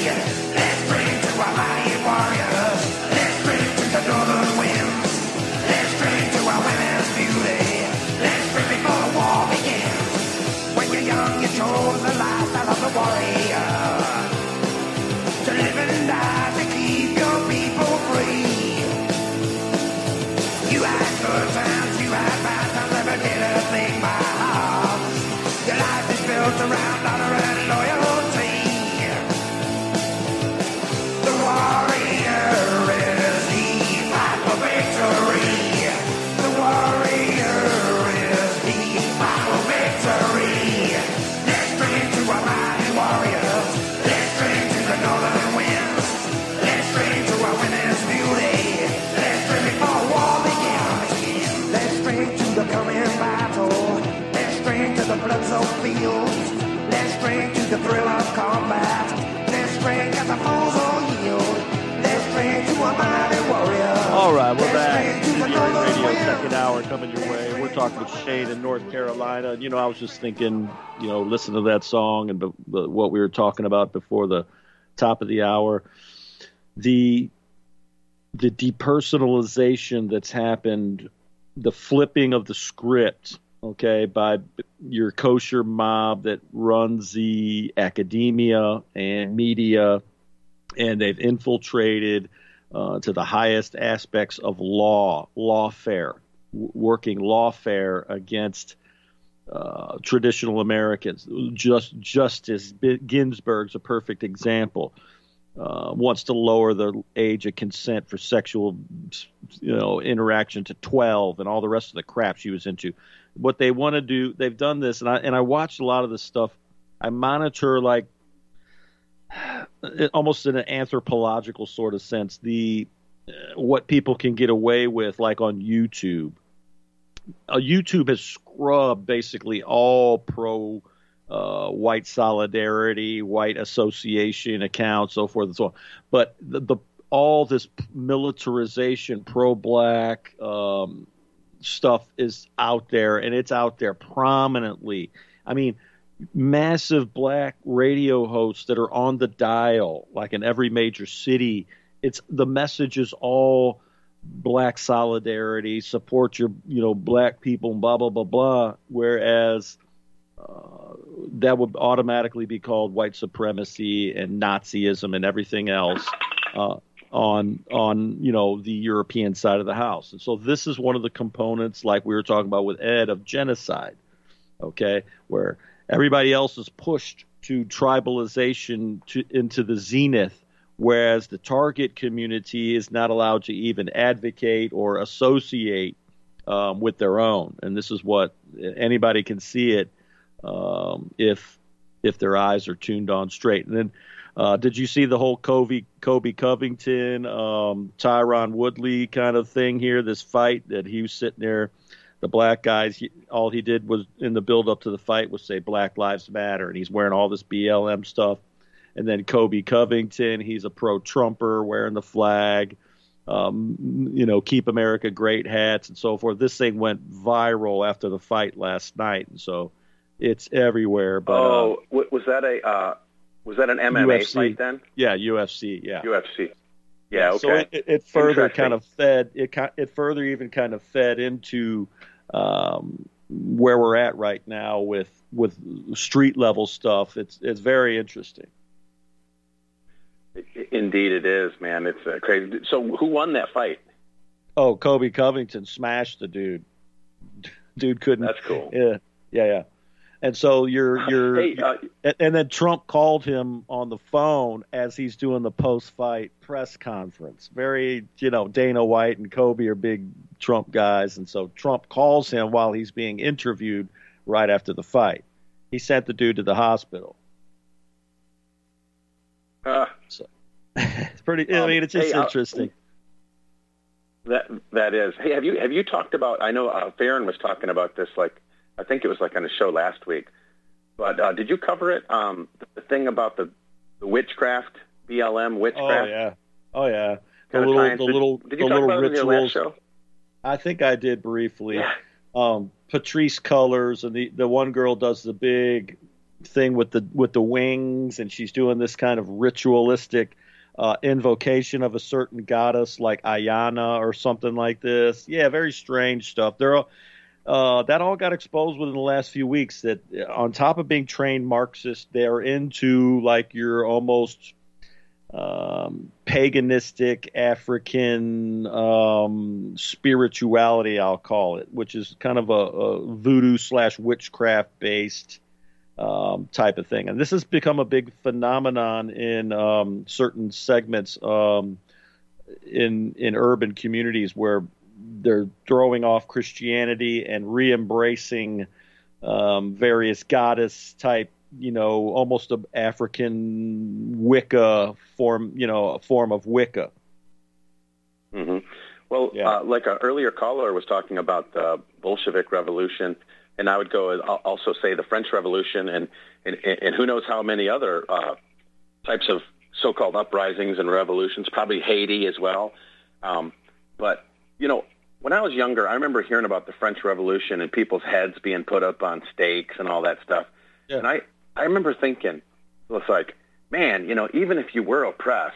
Let's drink to our mighty warriors. Let's drink to the northern winds. Let's drink to our women's beauty. Let's drink before the war begins. When you're young, you chose the lifestyle of the warrior. To live and die to keep your people free. You had good times, you had bad times, never did a thing by half. Your life is built around honor and loyalty. The warrior is he, fight for victory. The warrior is he, fight for victory. Let's drink to our mighty warriors. Let's drink to the northern winds. Let's drink to our women's beauty. Let's drink before war begins. Let's drink to the coming battle. Let's drink to the blood-soaked fields. Let's drink to the thrill of combat. Let's drink as the foes all yield. Let's drink to a mighty warrior. All right, we're back. CBA Radio, second hour coming your way. We're talking with Shane in North Carolina. You know, I was just thinking, you know, listen to that song and what we were talking about before the top of the hour. The depersonalization that's happened, the flipping of the script, okay, by your kosher mob that runs the academia and media, and they've infiltrated to the highest aspects of lawfare, working lawfare against traditional Americans. Justice Ginsburg's a perfect example. Wants to lower the age of consent for sexual, interaction to 12 and all the rest of the crap she was into. What they want to do, they've done this, and I watched a lot of this stuff. I monitor, like, almost in an anthropological sort of sense, what people can get away with, like on YouTube. YouTube has scrubbed basically all pro white solidarity, white association accounts, so forth and so on. But all this militarization, pro-black stuff is out there, and it's out there prominently. I mean, massive black radio hosts that are on the dial, like in every major city. The message is all black solidarity, support your, black people, blah, blah, blah, blah. Whereas that would automatically be called white supremacy and Nazism and everything else on the European side of the house. And so this is one of the components, like we were talking about with Ed, of genocide, okay, where everybody else is pushed to tribalization into the zenith, whereas the target community is not allowed to even advocate or associate with their own. And this is what anybody can see it if their eyes are tuned on straight. And then did you see the whole Kobe Covington, Tyron Woodley kind of thing here, this fight that he was sitting there? The black guys, all he did was in the build up to the fight was say Black Lives Matter, and he's wearing all this BLM stuff. And then Kobe Covington, he's a pro-Trumper wearing the flag, Keep America Great hats and so forth. This thing went viral after the fight last night, and so it's everywhere. But was that an MMA UFC fight then? Yeah, UFC. Yeah, UFC. Yeah, okay. So it further kind of fed it further even kind of fed into where we're at right now with street level stuff. It's very interesting. Indeed, it is, man. It's crazy. So, who won that fight? Oh, Kobe Covington smashed the dude. Dude couldn't. That's cool. Yeah. And so and then Trump called him on the phone as he's doing the post-fight press conference. Very, Dana White and Kobe are big Trump guys, and so Trump calls him while he's being interviewed right after the fight. He sent the dude to the hospital. So it's pretty. I mean, it's just interesting. That is. Hey, have you talked about? I know Farron was talking about this. Like, I think it was like on a show last week. But did you cover it? The thing about the witchcraft, BLM witchcraft. Oh yeah. Did you talk about it in your last show? I think I did briefly. Yeah. Patrice Cullors, and the one girl does the big thing with the wings, and she's doing this kind of ritualistic invocation of a certain goddess like Ayana or something like this. Yeah, very strange stuff. That all got exposed within the last few weeks. That on top of being trained Marxists, they're into like your almost paganistic African spirituality, I'll call it, which is kind of a voodoo / witchcraft based type of thing. And this has become a big phenomenon in certain segments in urban communities where they're throwing off Christianity and re-embracing various goddess type, almost an African Wicca form, a form of Wicca. Mm-hmm. Well, Yeah. Like an earlier caller was talking about the Bolshevik Revolution, and I would go also say the French Revolution, and who knows how many other types of so-called uprisings and revolutions, probably Haiti as well. But, when I was younger, I remember hearing about the French Revolution and people's heads being put up on stakes and all that stuff. Yeah. And I remember thinking, it's like, man, even if you were oppressed,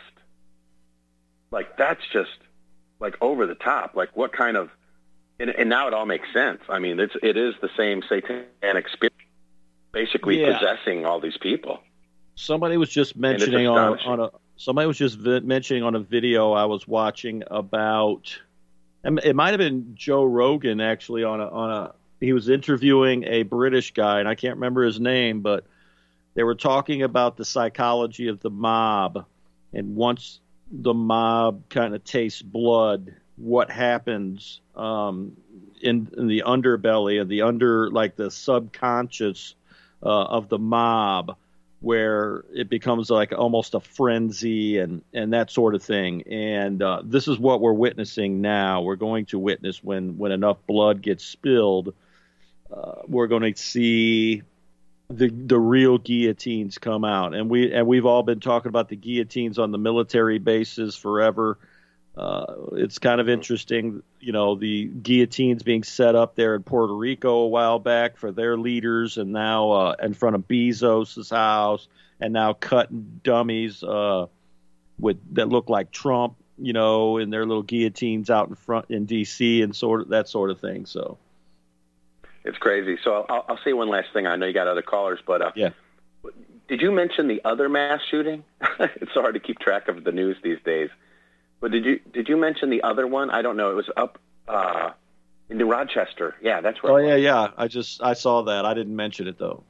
like that's just like over the top. Like what kind of, and now it all makes sense. I mean, it is the same satanic spirit basically Yeah. possessing all these people. Somebody was just mentioning somebody was just mentioning on a video I was watching about, and it might have been Joe Rogan actually he was interviewing a British guy, and I can't remember his name, but they were talking about the psychology of the mob, and once the mob kind of tastes blood, what happens in the underbelly of the subconscious of the mob, where it becomes like almost a frenzy and that sort of thing. And this is what we're witnessing now. We're going to witness when enough blood gets spilled, we're going to see the real guillotines come out. And we've all been talking about the guillotines on the military bases forever. It's kind of interesting, the guillotines being set up there in Puerto Rico a while back for their leaders, and now in front of Bezos's house, and now cutting dummies that look like Trump, in their little guillotines out in front in D.C. and that sort of thing. So it's crazy. So I'll say one last thing. I know you got other callers, but yeah. Did you mention the other mass shooting? It's so hard to keep track of the news these days. But did you mention the other one? I don't know. It was up in New Rochester. Yeah, that's where. Oh yeah. I saw that. I didn't mention it though.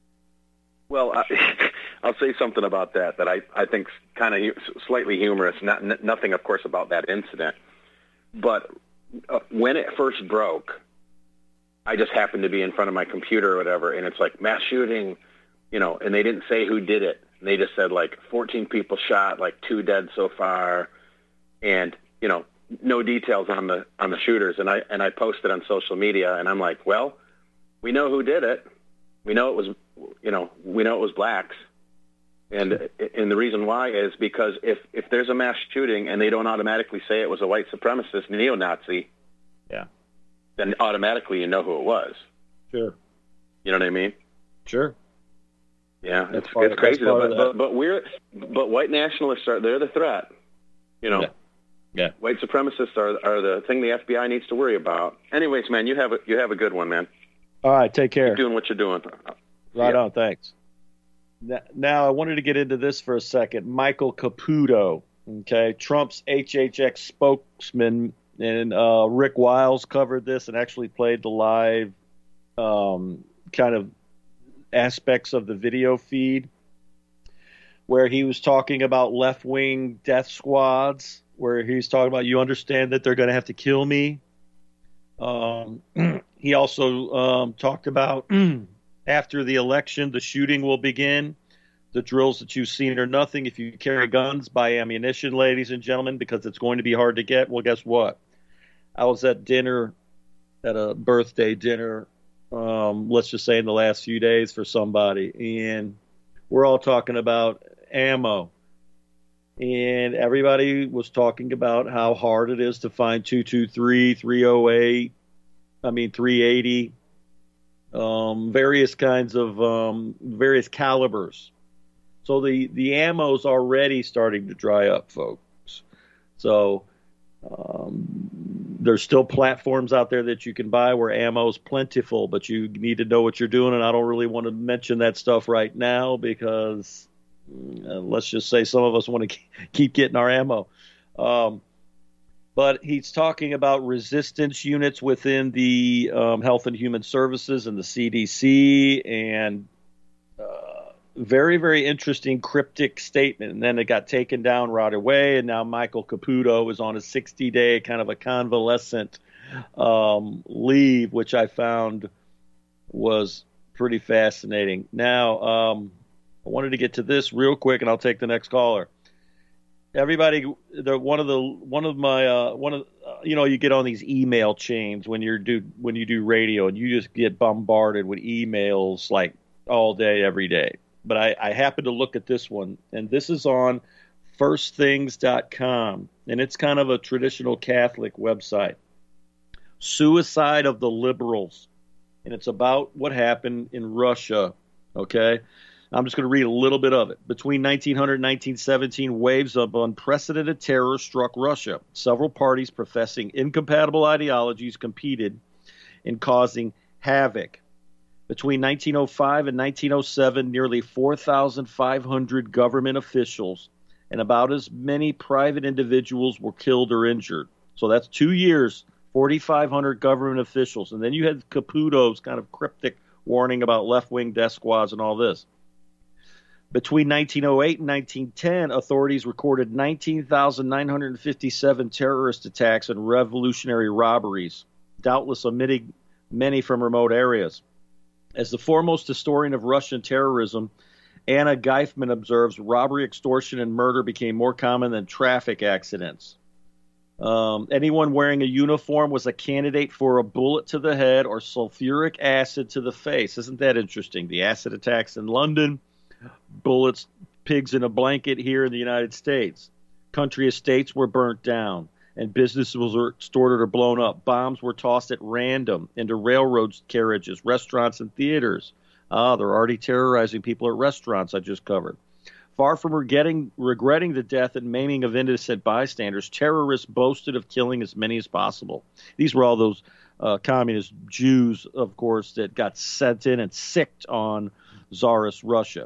Well, I'll say something about that I think kind of slightly humorous. Nothing, of course, about that incident. But when it first broke, I just happened to be in front of my computer or whatever, and it's like mass shooting, and they didn't say who did it. They just said like 14 people shot, like 2 dead so far. And, no details on the shooters. And I posted on social media, and I'm like, well, we know who did it. We know it was blacks. And the reason why is because if there's a mass shooting and they don't automatically say it was a white supremacist neo-Nazi, yeah, then automatically you know who it was. Sure. You know what I mean? Sure. Yeah, That's it's crazy. though, But white nationalists they're the threat. Yeah. White supremacists are the thing the FBI needs to worry about. Anyways, man, you have a good one, man. All right, take care. Keep doing what you're doing. Right Yeah. on, thanks. Now, I wanted to get into this for a second. Michael Caputo, okay, Trump's HHX spokesman, and Rick Wiles covered this and actually played the live kind of aspects of the video feed where he was talking about left-wing death squads, where he's talking about, you understand that they're going to have to kill me. He also talked about after the election, the shooting will begin. The drills that you've seen are nothing. If you carry guns, buy ammunition, ladies and gentlemen, because it's going to be hard to get. Well, guess what? I was at a birthday dinner, let's just say in the last few days for somebody, and we're all talking about ammo. And everybody was talking about how hard it is to find 223, 308, 380, various kinds of various calibers. So the ammo's already starting to dry up, folks. So there's still platforms out there that you can buy where ammo's plentiful, but you need to know what you're doing. And I don't really want to mention that stuff right now because let's just say some of us want to keep getting our ammo. But he's talking about resistance units within the Health and Human Services and the CDC, and very, very interesting cryptic statement. And then it got taken down right away, and now Michael Caputo is on a 60-day kind of a convalescent leave, which I found was pretty fascinating. Now, I wanted to get to this real quick, and I'll take the next caller. Everybody, you get on these email chains when you do radio, and you just get bombarded with emails like all day, every day. But I happened to look at this one, and this is on firstthings.com, and it's kind of a traditional Catholic website. Suicide of the liberals, and it's about what happened in Russia, okay? I'm just going to read a little bit of it. Between 1900 and 1917, waves of unprecedented terror struck Russia. Several parties professing incompatible ideologies competed in causing havoc. Between 1905 and 1907, nearly 4,500 government officials and about as many private individuals were killed or injured. So that's 2 years, 4,500 government officials. And then you had Caputo's kind of cryptic warning about left-wing death squads and all this. Between 1908 and 1910, authorities recorded 19,957 terrorist attacks and revolutionary robberies, doubtless omitting many from remote areas. As the foremost historian of Russian terrorism, Anna Geifman observes robbery, extortion, and murder became more common than traffic accidents. Anyone wearing a uniform was a candidate for a bullet to the head or sulfuric acid to the face. Isn't that interesting? The acid attacks in London, bullets, pigs in a blanket here in the United States. Country estates were burnt down, and businesses were extorted or blown up. Bombs were tossed at random into railroad carriages, restaurants, and theaters. They're already terrorizing people at restaurants, I just covered. Far from regretting the death and maiming of innocent bystanders, terrorists boasted of killing as many as possible. These were all those communist Jews, of course, that got sent in and sicked on Tsarist Russia.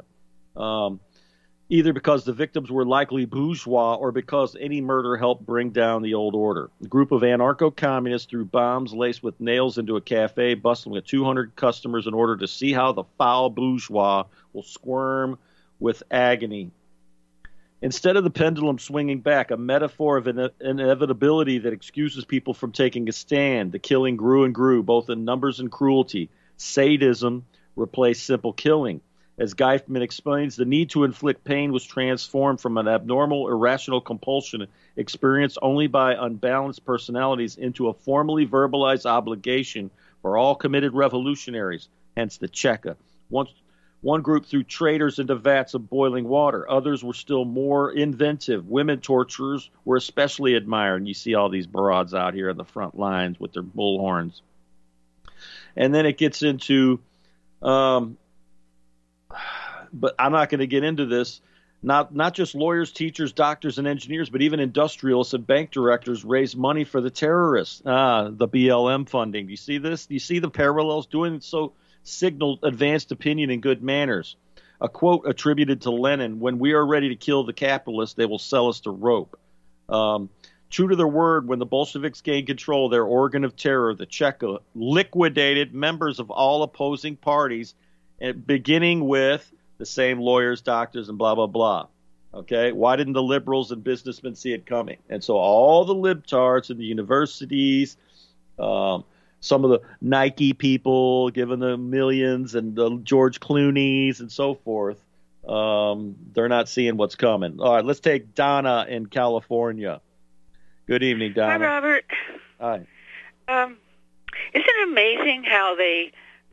Either because the victims were likely bourgeois or because any murder helped bring down the old order. A group of anarcho-communists threw bombs laced with nails into a cafe, bustling with 200 customers in order to see how the foul bourgeois will squirm with agony. Instead of the pendulum swinging back, a metaphor of inevitability that excuses people from taking a stand, the killing grew and grew, both in numbers and cruelty. Sadism replaced simple killing. As Geifman explains, the need to inflict pain was transformed from an abnormal, irrational compulsion experienced only by unbalanced personalities into a formally verbalized obligation for all committed revolutionaries, hence the Cheka. One group threw traitors into vats of boiling water. Others were still more inventive. Women torturers were especially admired. And you see all these broads out here in the front lines with their bullhorns. And then it gets into... but I'm not going to get into this. Not just lawyers, teachers, doctors, and engineers, but even industrialists and bank directors raised money for the terrorists. The BLM funding. Do you see this? Do you see the parallels? Doing so signaled advanced opinion and good manners. A quote attributed to Lenin: "When we are ready to kill the capitalists, they will sell us to rope." True to their word, when the Bolsheviks gained control, their organ of terror, the Cheka, liquidated members of all opposing parties, beginning with the same lawyers, doctors, and blah, blah, blah. Okay? Why didn't the liberals and businessmen see it coming? And so all the libtards in the universities, some of the Nike people giving them millions, and the George Clooney's and so forth, they're not seeing what's coming. All right, let's take Donna in California. Good evening, Donna. Hi, Robert. Hi. Isn't it amazing how the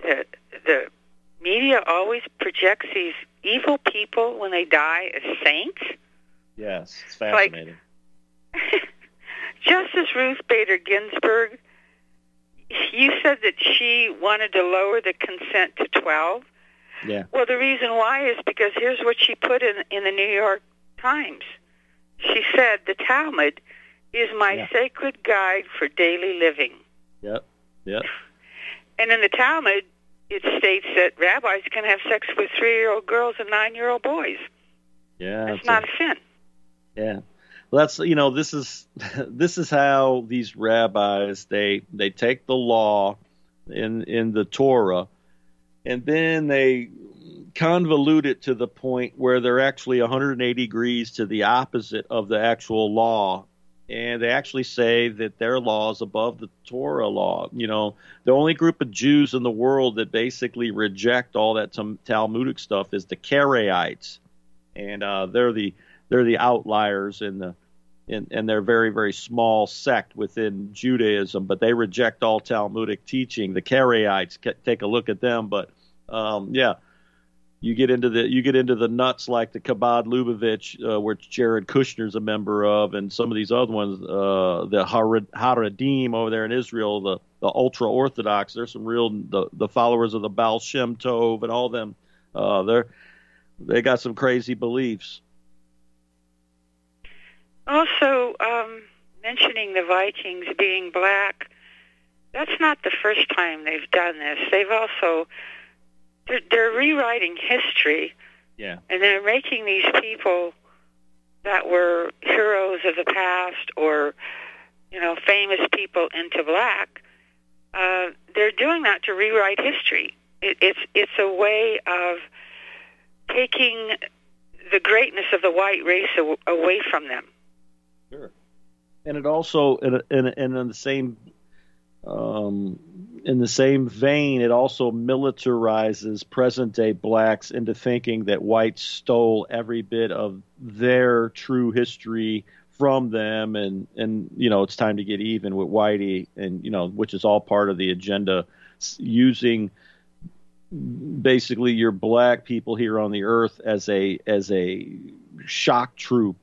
media always projects these evil people when they die as saints? Yes, it's fascinating. Like, Justice Ruth Bader Ginsburg, you said that she wanted to lower the consent to 12. Yeah. Well, the reason why is because here's what she put in the New York Times. She said, the Talmud is my sacred guide for daily living. Yep. Yep. And in the Talmud, it states that rabbis can have sex with 3-year-old girls and 9-year-old boys. Yeah. That's not a sin. Yeah. Well, that's, this is how these rabbis, they take the law in the Torah, and then they convolute it to the point where they're actually 180 degrees to the opposite of the actual law. And they actually say that their law is above the Torah law. The only group of Jews in the world that basically reject all that Talmudic stuff is the Karaites. And they're the outliers and they're very, very small sect within Judaism, but they reject all Talmudic teaching. The Karaites, take a look at them. But you get into the nuts like the Chabad Lubavitch, which Jared Kushner's a member of, and some of these other ones, the Haredim over there in Israel, the ultra Orthodox. There's some real the followers of the Baal Shem Tov and all them. They got some crazy beliefs. Also, mentioning the Vikings being black, that's not the first time they've done this. They've also they're rewriting history, and they're making these people that were heroes of the past or famous people into black. They're doing that to rewrite history. It's a way of taking the greatness of the white race away from them. Sure, and it also in the same vein, it also militarizes present-day blacks into thinking that whites stole every bit of their true history from them, and it's time to get even with Whitey, and which is all part of the agenda, using basically your black people here on the earth as a shock troop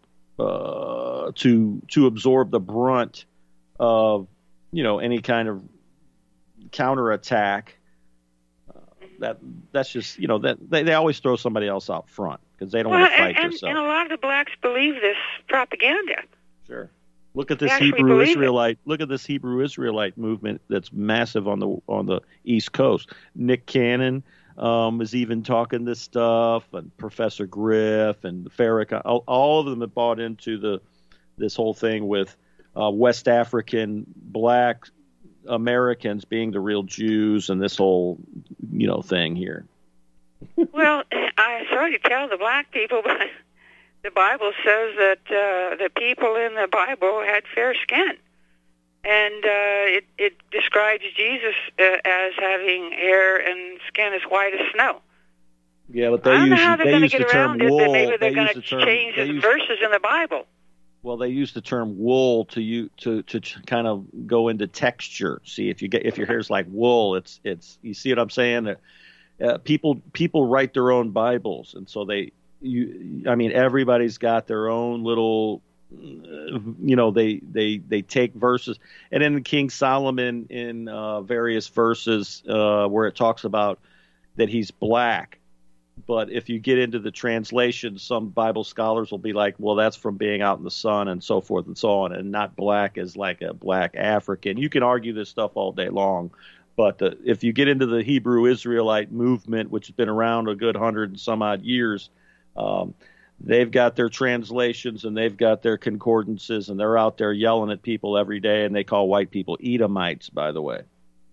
to absorb the brunt of any kind of counterattack. That's just that they always throw somebody else out front because they don't want to fight themselves. And a lot of the blacks believe this propaganda. Sure. Look at this Hebrew Israelite. Look at this Hebrew Israelite movement that's massive on the East Coast. Nick Cannon is even talking this stuff, and Professor Griff and Farrakhan. All of them have bought into this whole thing with West African black Americans being the real Jews and this whole thing here. Well, I'm sorry to tell the black people, but the Bible says that the people in the Bible had fair skin, and it describes Jesus as having hair and skin as white as snow. Yeah, but they I don't know how use they're going to the get term around it. wool. That maybe they're going to They change the use- verses in the Bible. Well, they use the term wool to kind of go into texture. See, if your hair's like wool, it's you see what I'm saying? People write their own Bibles, and so everybody's got their own little, they take verses, and then King Solomon in various verses where it talks about that he's black. But if you get into the translation, some Bible scholars will be like, well, that's from being out in the sun and so forth and so on, and not black as like a black African. You can argue this stuff all day long, but if you get into the Hebrew Israelite movement, which has been around a good 100 and some odd years, they've got their translations and they've got their concordances, and they're out there yelling at people every day, and they call white people Edomites, by the way.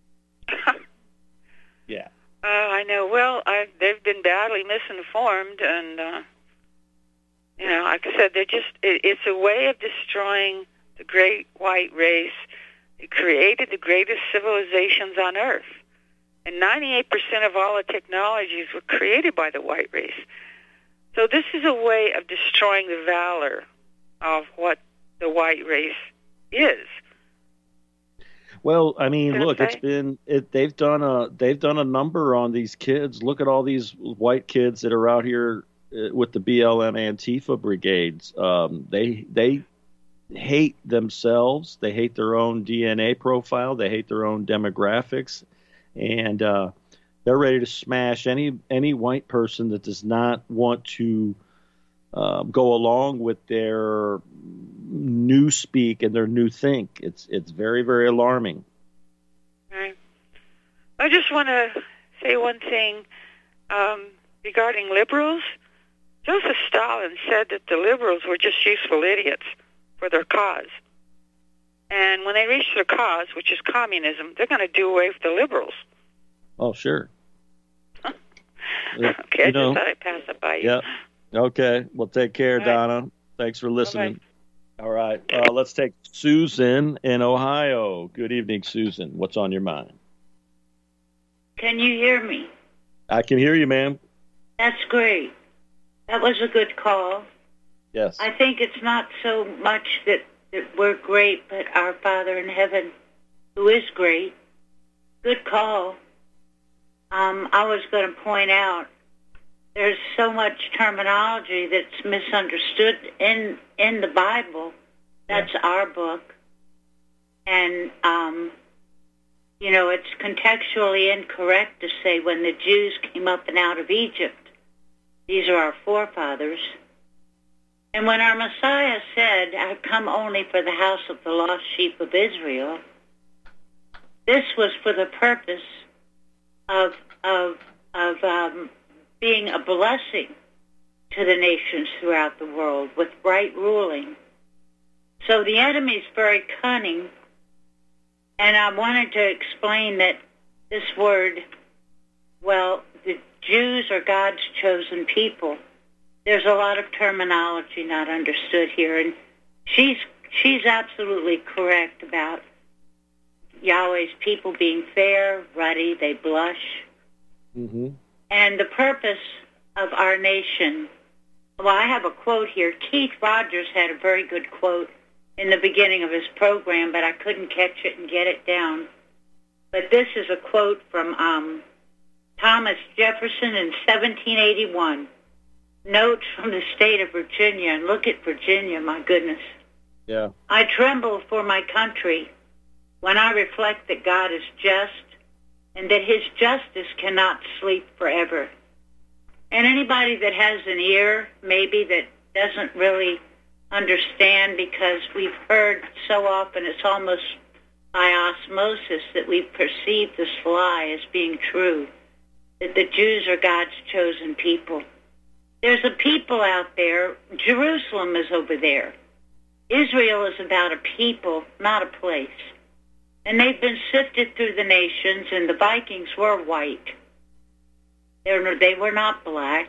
Yeah. I know. Well, they've been badly misinformed, and like I said, it's a way of destroying the great white race. It created the greatest civilizations on Earth, and 98% of all the technologies were created by the white race. So this is a way of destroying the valor of what the white race is. Well, I mean, look, they've done a number on these kids. Look at all these white kids that are out here with the BLM Antifa brigades. They hate themselves. They hate their own DNA profile. They hate their own demographics, and they're ready to smash any white person that does not want to go along with their new speak and their new think. It's very, very alarming. Right. I just want to say one thing regarding liberals. Joseph Stalin said that the liberals were just useful idiots for their cause. And when they reach their cause, which is communism, they're going to do away with the liberals. Oh, sure. Okay, I just thought I'd pass it by you. Yeah. Okay. Well, take care, All right. Donna. Thanks for listening. Bye-bye. All right. Let's take Susan in Ohio. Good evening, Susan. What's on your mind? Can you hear me? I can hear you, ma'am. That's great. That was a good call. Yes. I think it's not so much that we're great, but our Father in heaven, who is great. Good call. I was going to point out there's so much terminology that's misunderstood in the Bible. That's our book. And, it's contextually incorrect to say when the Jews came up and out of Egypt, these are our forefathers. And when our Messiah said, I've come only for the house of the lost sheep of Israel, this was for the purpose of being a blessing to the nations throughout the world with right ruling. So the enemy's very cunning, and I wanted to explain that this word, the Jews are God's chosen people. There's a lot of terminology not understood here, and she's absolutely correct about Yahweh's people being fair, ruddy, they blush. Mm-hmm. And the purpose of our nation, I have a quote here. Keith Rogers had a very good quote in the beginning of his program, but I couldn't catch it and get it down. But this is a quote from Thomas Jefferson in 1781. Notes from the state of Virginia, and look at Virginia, my goodness. Yeah. I tremble for my country when I reflect that God is just and that his justice cannot sleep forever. And anybody that has an ear, maybe, that doesn't really understand, because we've heard so often, it's almost by osmosis that we've perceived this lie as being true, that the Jews are God's chosen people. There's a people out there. Jerusalem is over there. Israel is about a people, not a place. And they've been sifted through the nations, and the Vikings were white. They were not black.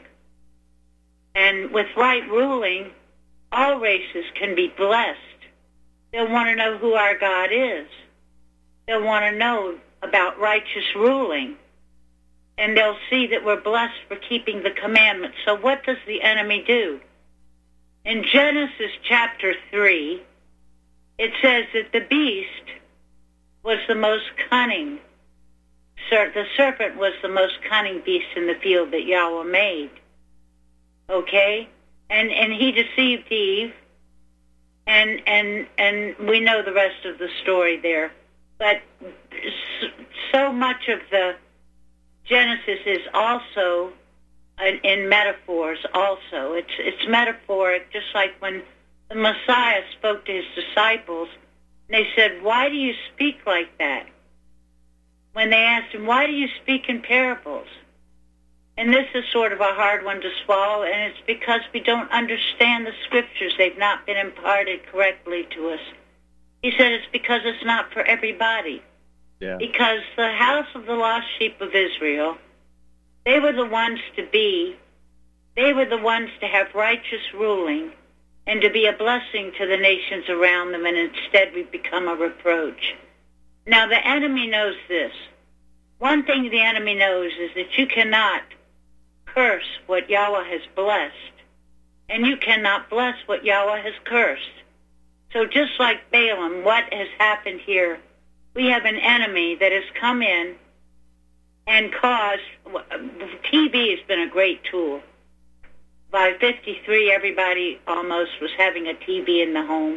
And with right ruling, all races can be blessed. They'll want to know who our God is. They'll want to know about righteous ruling. And they'll see that we're blessed for keeping the commandments. So what does the enemy do? In Genesis chapter 3, it says that the beast was the most cunning. The serpent was the most cunning beast in the field that Yahweh made. Okay? And he deceived Eve. And we know the rest of the story there. But so much of the Genesis is also in metaphors also. It's metaphoric, just like when the Messiah spoke to his disciples, and they said, why do you speak like that? When they asked him, why do you speak in parables? And this is sort of a hard one to swallow, and it's because we don't understand the scriptures. They've not been imparted correctly to us. He said it's because it's not for everybody. Yeah. Because the house of the lost sheep of Israel, they were the ones they were the ones to have righteous ruling and to be a blessing to the nations around them, and instead we've become a reproach. Now, the enemy knows this. One thing the enemy knows is that you cannot curse what Yahweh has blessed, and you cannot bless what Yahweh has cursed. So just like Balaam, what has happened here? We have an enemy that has come in and caused, TV has been a great tool. By 53, everybody almost was having a TV in the home.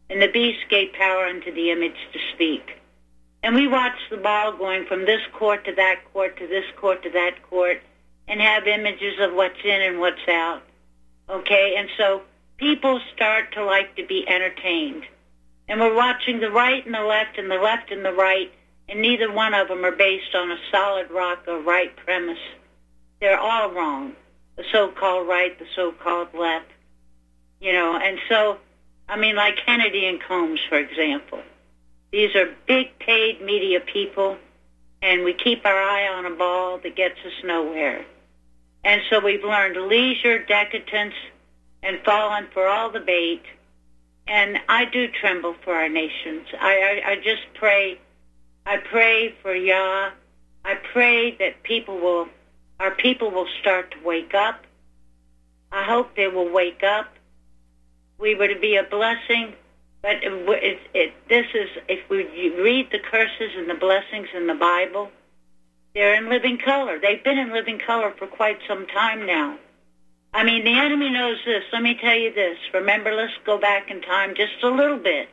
And the beast gave power unto the image to speak. And we watch the ball going from this court to that court to this court to that court and have images of what's in and what's out. Okay? And so people start to like to be entertained. And we're watching the right and the left and the left and the right, and neither one of them are based on a solid rock or right premise. They're all wrong. The so-called right, the so-called left. You know, and so, I mean, like Kennedy and Combs, for example. These are big paid media people, and we keep our eye on a ball that gets us nowhere. And so we've learned leisure, decadence, and fallen for all the bait. And I do tremble for our nations. I just pray. I pray for Yah. I pray that our people will start to wake up. I hope they will wake up. We were to be a blessing, but this is, if we read the curses and the blessings in the Bible, they're in living color. They've been in living color for quite some time now. I mean, the enemy knows this. Let me tell you this. Remember, let's go back in time just a little bit.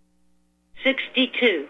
62.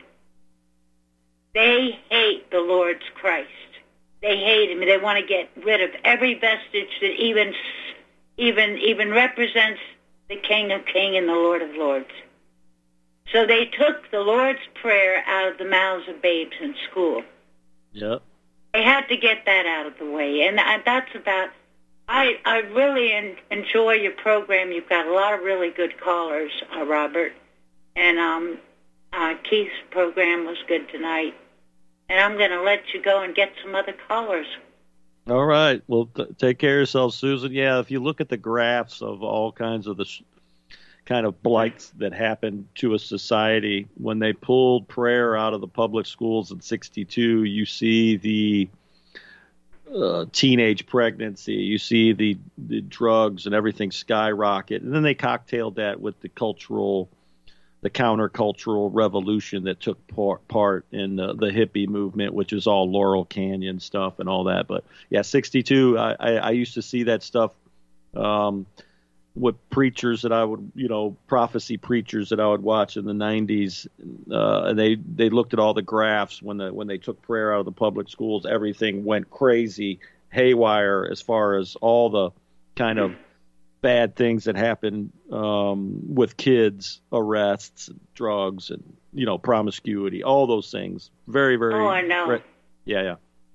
They hate the Lord's Christ. They hate him. They want to get rid of every vestige that even represents the King of Kings and the Lord of Lords. So they took the Lord's Prayer out of the mouths of babes in school. Yep. They had to get that out of the way. And that's about... I really enjoy your program. You've got a lot of really good callers, Robert. And Keith's program was good tonight. And I'm going to let you go and get some other callers. All right. Well, take care of yourself, Susan. Yeah, if you look at the graphs of all kinds of the kind of blights that happened to a society, when they pulled prayer out of the public schools in 62, you see the teenage pregnancy, you see the drugs and everything skyrocket. And then they cocktailed that with the countercultural revolution that took part in the hippie movement, which is all Laurel Canyon stuff and all that. But yeah, 62, I used to see that stuff with preachers that I would, prophecy preachers that I would watch in the 90s. And they looked at all the graphs when they took prayer out of the public schools. Everything went crazy, haywire, as far as all the kind of bad things that happen with kids, arrests, drugs, and promiscuity, all those things. Very, very. Oh, I know. Yeah.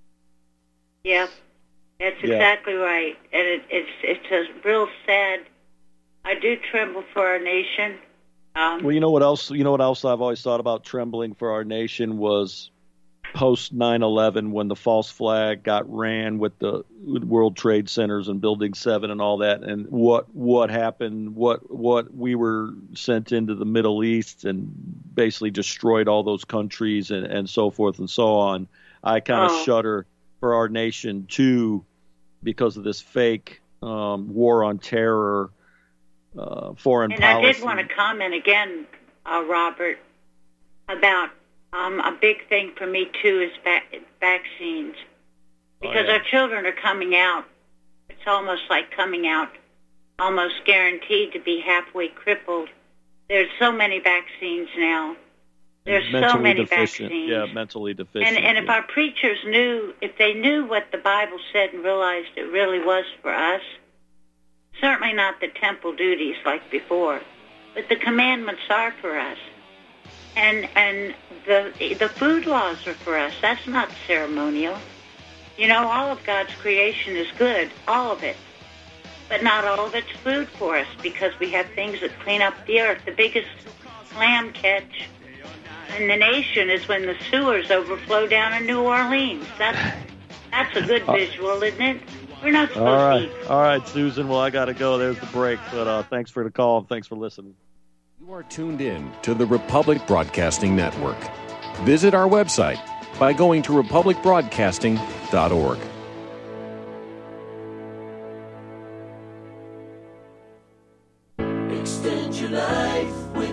Yeah, that's exactly right, and it's a real sad. I do tremble for our nation. Well, you know what else? I've always thought about trembling for our nation was post 9/11, when the false flag got ran with the World Trade Centers and Building 7 and all that, and what happened, what we were sent into the Middle East and basically destroyed all those countries and so forth and so on. I kind of shudder for our nation too, because of this fake war on terror, foreign policy. And I did want to comment again, Robert, about a big thing for me, too, is vaccines. Because our children are coming out. It's almost like coming out, almost guaranteed to be halfway crippled. There's so many vaccines now. There's so many vaccines. Yeah, mentally deficient. And if our preachers knew, if they knew what the Bible said and realized it really was for us, certainly not the temple duties like before, but the commandments are for us. And the food laws are for us. That's not ceremonial. All of God's creation is good, all of it. But not all of it's food for us, because we have things that clean up the earth. The biggest clam catch in the nation is when the sewers overflow down in New Orleans. That's a good visual, isn't it? We're not supposed to eat. All right, Susan. Well, I got to go. There's the break. But thanks for the call and thanks for listening. You are tuned in to the Republic Broadcasting Network. Visit our website by going to republicbroadcasting.org. Extend your life with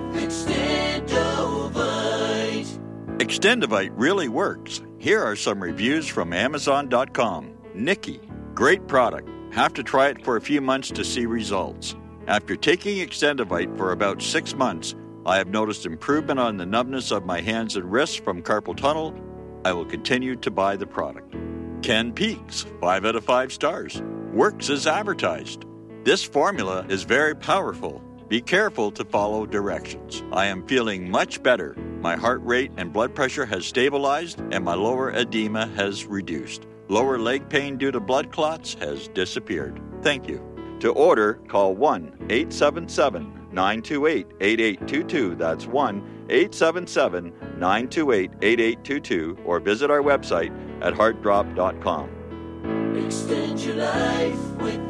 Extendovite. Extendovite really works. Here are some reviews from Amazon.com. Nikki, great product. Have to try it for a few months to see results. After taking Extendovite for about 6 months, I have noticed improvement on the numbness of my hands and wrists from carpal tunnel. I will continue to buy the product. Ken Peaks, 5 out of 5 stars. Works as advertised. This formula is very powerful. Be careful to follow directions. I am feeling much better. My heart rate and blood pressure has stabilized, and my lower edema has reduced. Lower leg pain due to blood clots has disappeared. Thank you. To order, call 1-877-928-8822. That's 1-877-928-8822. Or visit our website at heartdrop.com. Extend your life with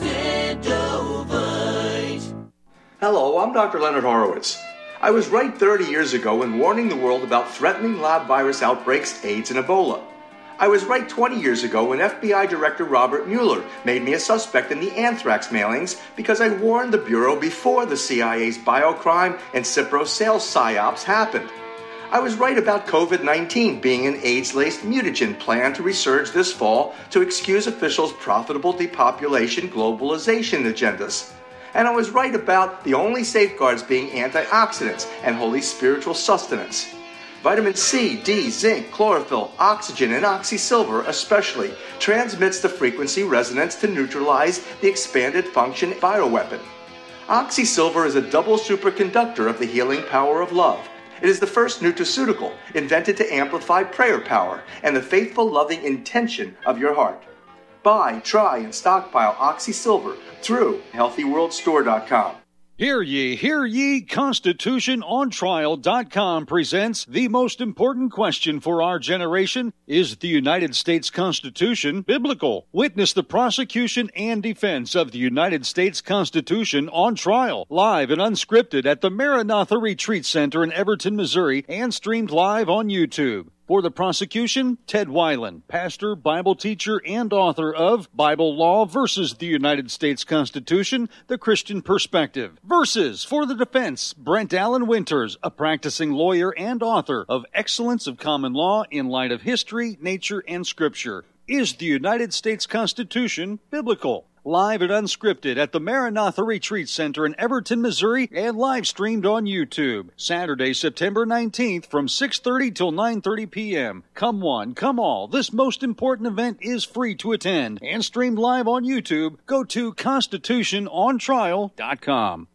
Extendovite. Hello, I'm Dr. Leonard Horowitz. I was right 30 years ago in warning the world about threatening lab virus outbreaks, AIDS, and Ebola. I was right 20 years ago when FBI Director Robert Mueller made me a suspect in the anthrax mailings because I warned the Bureau before the CIA's biocrime and Cipro sales psyops happened. I was right about COVID-19 being an AIDS-laced mutagen plan to resurge this fall to excuse officials' profitable depopulation globalization agendas. And I was right about the only safeguards being antioxidants and holy spiritual sustenance. Vitamin C, D, zinc, chlorophyll, oxygen, and oxysilver especially transmits the frequency resonance to neutralize the expanded function bioweapon. Oxysilver is a double superconductor of the healing power of love. It is the first nutraceutical invented to amplify prayer power and the faithful, loving intention of your heart. Buy, try, and stockpile Oxysilver through HealthyWorldStore.com. Hear ye, ConstitutionOnTrial.com presents the most important question for our generation. Is the United States Constitution biblical? Witness the prosecution and defense of the United States Constitution on trial, live and unscripted at the Maranatha Retreat Center in Everton, Missouri, and streamed live on YouTube. For the prosecution, Ted Weiland, pastor, Bible teacher, and author of Bible Law versus the United States Constitution, The Christian Perspective. Versus for the defense, Brent Allen Winters, a practicing lawyer and author of Excellence of Common Law in Light of History, Nature, and Scripture. Is the United States Constitution biblical? Live and unscripted at the Maranatha Retreat Center in Everton, Missouri, and live streamed on YouTube. Saturday, September 19th from 6:30 till 9:30 p.m. Come one, come all. This most important event is free to attend and streamed live on YouTube. Go to ConstitutionOnTrial.com.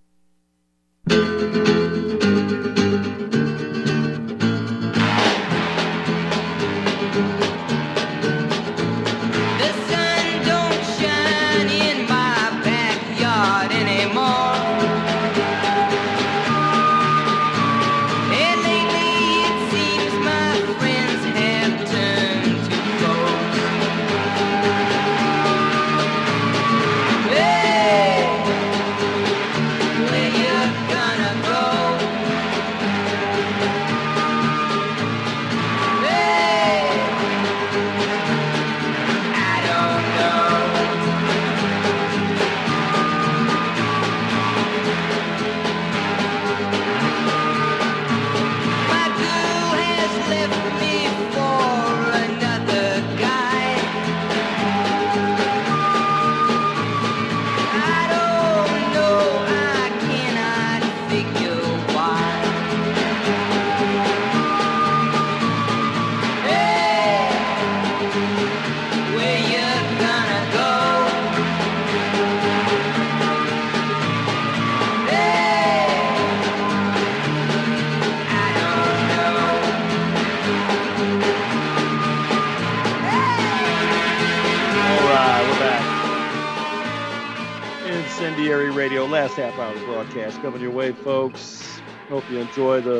Radio, last half hour of the broadcast coming your way, folks. Hope you enjoy the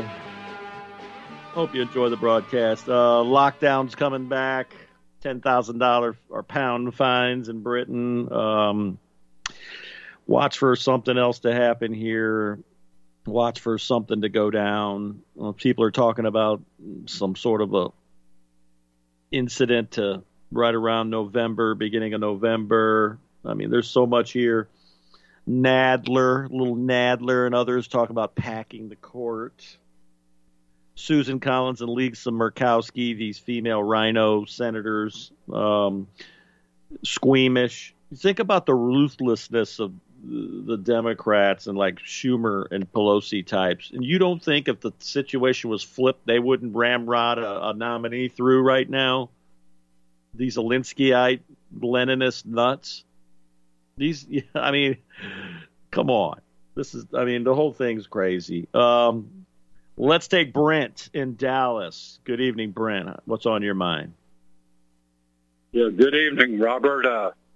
broadcast. Lockdown's coming back. $10,000 or pound fines in Britain. Watch for something else to happen here. Watch for something to go down. People are talking about some sort of a incident to right around November, beginning of November. I mean, there's so much here. Little Nadler and others talk about packing the court. Susan Collins and Lisa Murkowski, these female rhino senators, squeamish. Think about the ruthlessness of the Democrats and like Schumer and Pelosi types, and you don't think if the situation was flipped, they wouldn't ramrod a nominee through right now? These Alinskyite Leninist nuts. I mean, come on. The whole thing's crazy. Let's take Brent in Dallas. Good evening, Brent. What's on your mind? Yeah, good evening, Robert.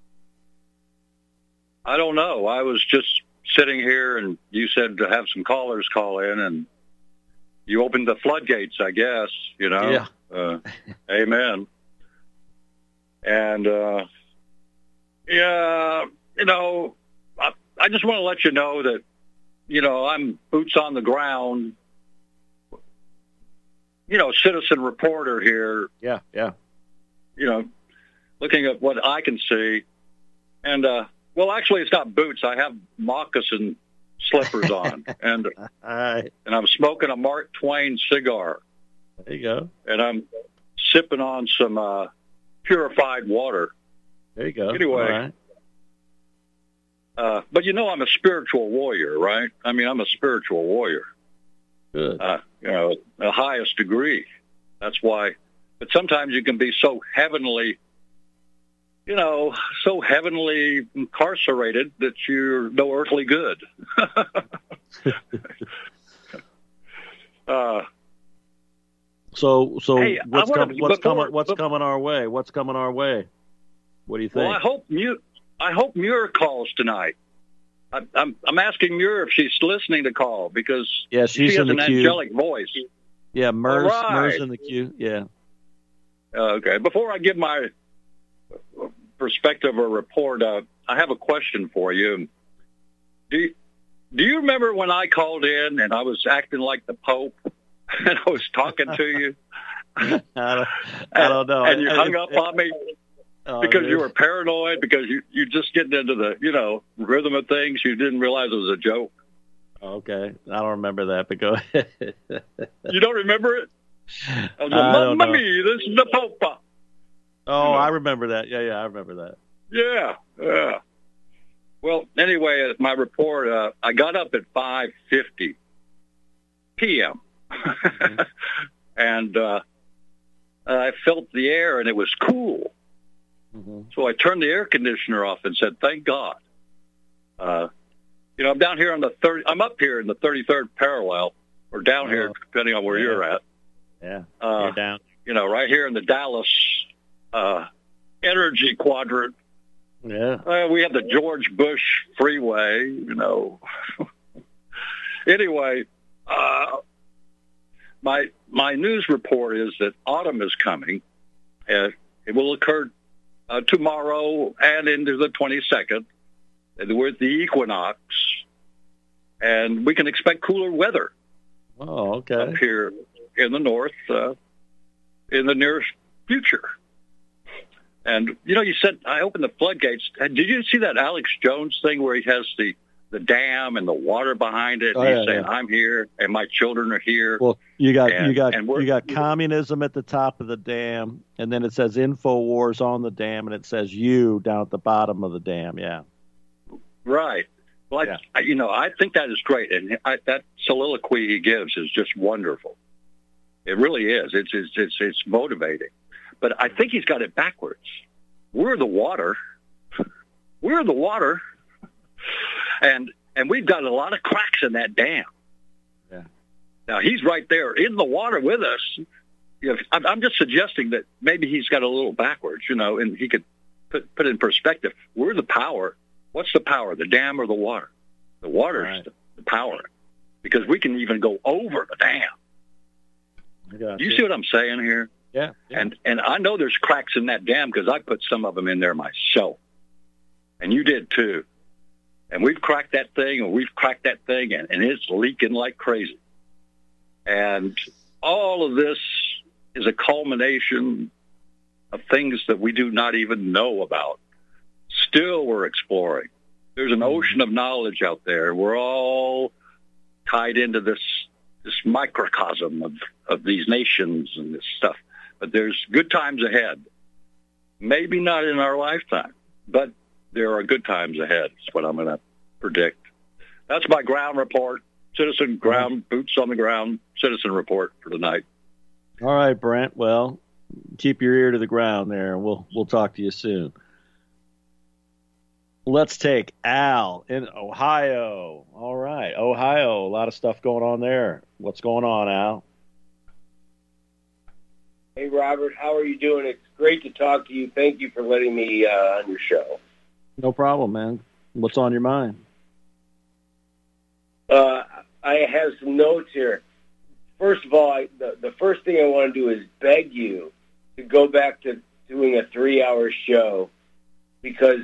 I don't know. I was just sitting here, and you said to have some callers call in, and you opened the floodgates, I guess, Yeah. Amen. And, I just want to let you know that, I'm boots on the ground, citizen reporter here. Yeah. Looking at what I can see. And, well, actually, it's not boots. I have moccasin slippers on. And and I'm smoking a Mark Twain cigar. There you go. And I'm sipping on some purified water. There you go. Anyway. All right. But I'm a spiritual warrior, right? I mean, I'm a spiritual warrior. Good. The highest degree. That's why. But sometimes you can be so heavenly, incarcerated that you're no earthly good. So hey, what's coming our way? What's coming our way? What do you think? Well, I hope Muir calls tonight. I'm asking Muir if she's listening to call because she has in an the queue. angelic voice. Yeah, Mer's Right. in the queue. Yeah. Okay. Before I give my perspective or report, I have a question for you. Do you remember when I called in and I was acting like the Pope and I was talking to you? I don't know. And you hung up on me because you were paranoid, because you just getting into the, rhythm of things. You didn't realize it was a joke. Okay. I don't remember that, but go ahead. You don't remember it? I don't know. This is the Pope. Oh, I remember that. Yeah, I remember that. Yeah. Well, anyway, my report, I got up at 5:50 p.m. Mm-hmm. and I felt the air, and it was cool. Mm-hmm. So I turned the air conditioner off and said, thank God. I'm down here I'm up here in the 33rd parallel, or down here, depending on where you're at. Yeah, you're down. Right here in the Dallas energy quadrant. Yeah. We have the George Bush Freeway, Anyway, my news report is that autumn is coming. It will occur tomorrow and into the 22nd. We're at the equinox, and we can expect cooler weather. Oh, okay. Up here in the north in the near future. And, you said I opened the floodgates. Did you see that Alex Jones thing where he has the dam and the water behind it? And he's saying, I'm here and my children are here. Well, you got communism at the top of the dam, and then it says InfoWars on the dam, and it says you down at the bottom of the dam. Yeah. Right. Well, I think that is great. And that soliloquy he gives is just wonderful. It really is. It's motivating. But I think he's got it backwards. We're the water. We're the water. And we've got a lot of cracks in that dam. Yeah. Now, he's right there in the water with us. I'm just suggesting that maybe he's got a little backwards, and he could put in perspective. We're the power. What's the power, the dam or the water? The water's the power, because we can even go over the dam. Do you see what I'm saying here? Yeah. And I know there's cracks in that dam because I put some of them in there myself. And you did too. And we've cracked that thing, and it's leaking like crazy. And all of this is a culmination of things that we do not even know about. Still, we're exploring. There's an ocean of knowledge out there. We're all tied into this microcosm of these nations and this stuff. But there's good times ahead. Maybe not in our lifetime, but there are good times ahead. That's what I'm going to predict. That's my ground report. Citizen ground, boots on the ground, citizen report for tonight. All right, Brent. Well, keep your ear to the ground there, and we'll talk to you soon. Let's take Al in Ohio. All right, Ohio. A lot of stuff going on there. What's going on, Al? Hey, Robert. How are you doing? It's great to talk to you. Thank you for letting me on your show. No problem, man. What's on your mind? I have some notes here. First of all, the first thing I want to do is beg you to go back to doing a 3-hour show, because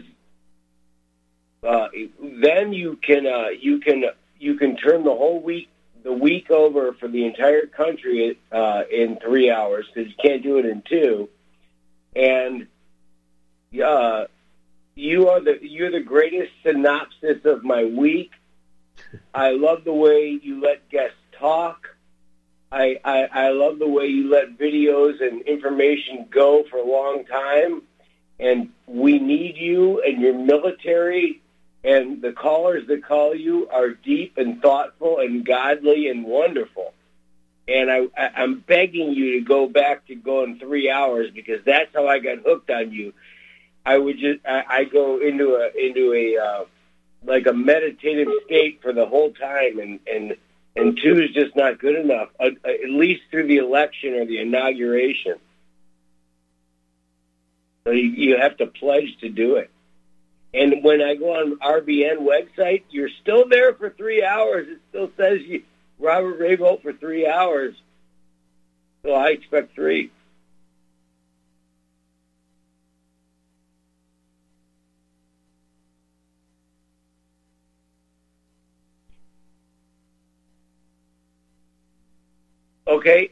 then you can turn the week over for the entire country in 3 hours, because you can't do it in 2. And you're the greatest synopsis of my week. I love the way you let guests talk. I love the way you let videos and information go for a long time. And we need you and your military, and the callers that call you are deep and thoughtful and godly and wonderful. And I'm begging you to go back to going 3 hours, because that's how I got hooked on you. I go into a like a meditative state for the whole time, and 2 is just not good enough, at least through the election or the inauguration. So you have to pledge to do it. And when I go on RBN website, you're still there for 3 hours. It still says Robert Raybolt for 3 hours. So I expect 3. Okay,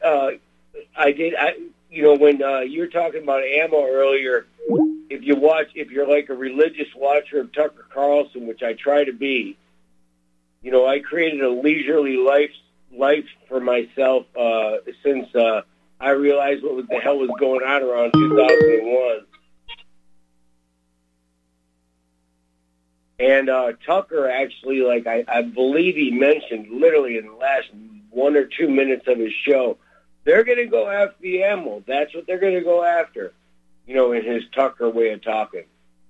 when you were talking about ammo earlier, if you're like a religious watcher of Tucker Carlson, which I try to be, I created a leisurely life for myself since I realized what the hell was going on around 2001. And Tucker actually, I believe he mentioned literally in the last 1 or 2 minutes of his show, they're going to go after the ammo. That's what they're going to go after, in his Tucker way of talking.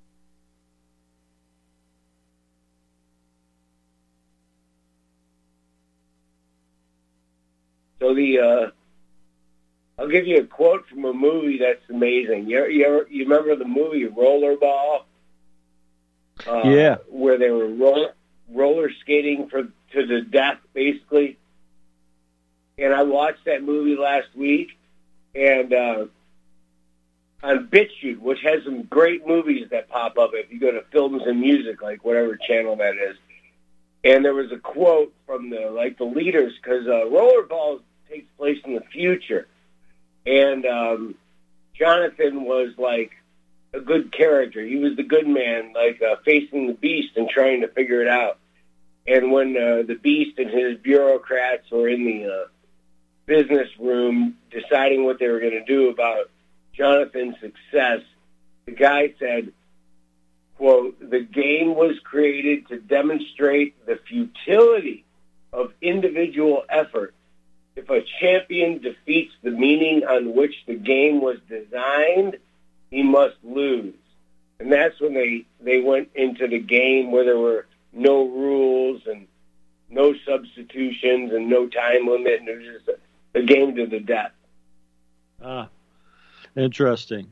So I'll give you a quote from a movie that's amazing. You remember the movie Rollerball? Yeah. Where they were roller skating to the death, basically. And I watched that movie last week, and on BitChute, which has some great movies that pop up if you go to Films and Music, like whatever channel that is. And there was a quote from the leaders, because Rollerball takes place in the future. And Jonathan was like a good character. He was the good man, facing the beast and trying to figure it out. And when the beast and his bureaucrats were in the business room deciding what they were going to do about Jonathan's success, the guy said, quote, "The game was created to demonstrate the futility of individual effort. If a champion defeats the meaning on which the game was designed, he must lose." And that's when they went into the game where there were no rules and no substitutions and no time limit, and it was just a game to the death. Interesting.